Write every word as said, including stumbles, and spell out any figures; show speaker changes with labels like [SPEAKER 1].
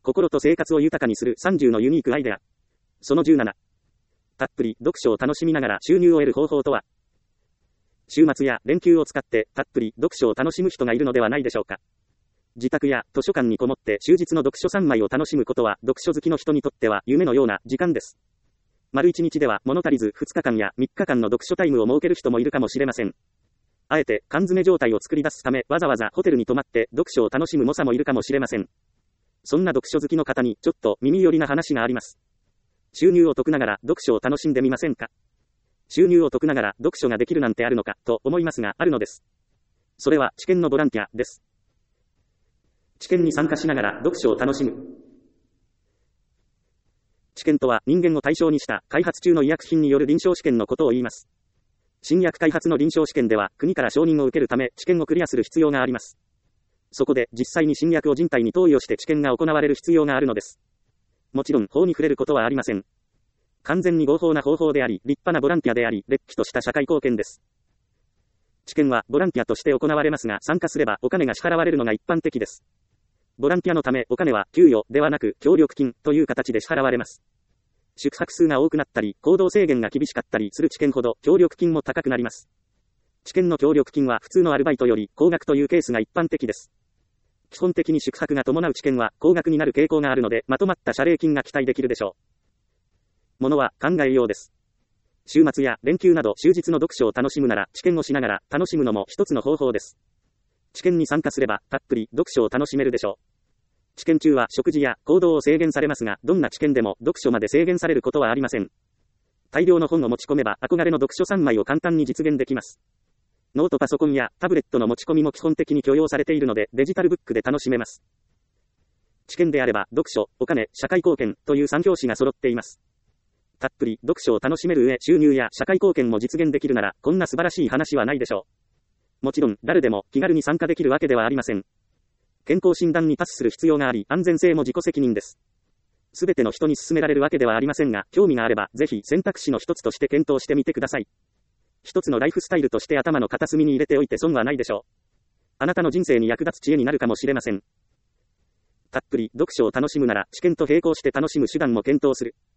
[SPEAKER 1] 心と生活を豊かにするさんじゅうのユニークアイデア。そのじゅうなな。たっぷり読書を楽しみながら収入を得る方法とは。週末や連休を使ってたっぷり読書を楽しむ人がいるのではないでしょうか。自宅や図書館にこもって終日の読書さんまいを楽しむことは読書好きの人にとっては夢のような時間です。丸いちにちでは物足りずふつかかんやみっかかんの読書タイムを設ける人もいるかもしれません。あえて缶詰状態を作り出すためわざわざホテルに泊まって読書を楽しむ猛者もいるかもしれません。そんな読書好きの方にちょっと耳寄りな話があります。収入を得ながら読書を楽しんでみませんか。収入を得ながら読書ができるなんてあるのかと思いますがあるのです。それは知見のボランティアです。知見に参加しながら読書を楽しむ。知見とは人間を対象にした開発中の医薬品による臨床試験のことを言います。新薬開発の臨床試験では国から承認を受けるため治験をクリアする必要があります。そこで実際に新薬を人体に投与して治験が行われる必要があるのです。もちろん法に触れることはありません。完全に合法な方法であり、立派なボランティアであり、れっきとした社会貢献です。治験はボランティアとして行われますが、参加すればお金が支払われるのが一般的です。ボランティアのためお金は給与ではなく協力金という形で支払われます。宿泊数が多くなったり、行動制限が厳しかったりする知見ほど協力金も高くなります。知見の協力金は普通のアルバイトより高額というケースが一般的です。基本的に宿泊が伴う知見は高額になる傾向があるので、まとまった謝礼金が期待できるでしょう。ものは考えようです。週末や連休など終日の読書を楽しむなら知見をしながら楽しむのも一つの方法です。知見に参加すればたっぷり読書を楽しめるでしょう。知見中は食事や行動を制限されますが、どんな知見でも読書まで制限されることはありません。大量の本を持ち込めば憧れの読書さんまいを簡単に実現できます。ノートパソコンやタブレットの持ち込みも基本的に許容されているのでデジタルブックで楽しめます。知見であれば読書、お金、社会貢献という三拍子が揃っています。たっぷり読書を楽しめる上収入や社会貢献も実現できるならこんな素晴らしい話はないでしょう。もちろん誰でも気軽に参加できるわけではありません。健康診断にパスする必要があり、安全性も自己責任です。すべての人に勧められるわけではありませんが、興味があればぜひ選択肢の一つとして検討してみてください。一つのライフスタイルとして頭の片隅に入れておいて損はないでしょう。あなたの人生に役立つ知恵になるかもしれません。たっぷり読書を楽しむなら知見と並行して楽しむ手段も検討する。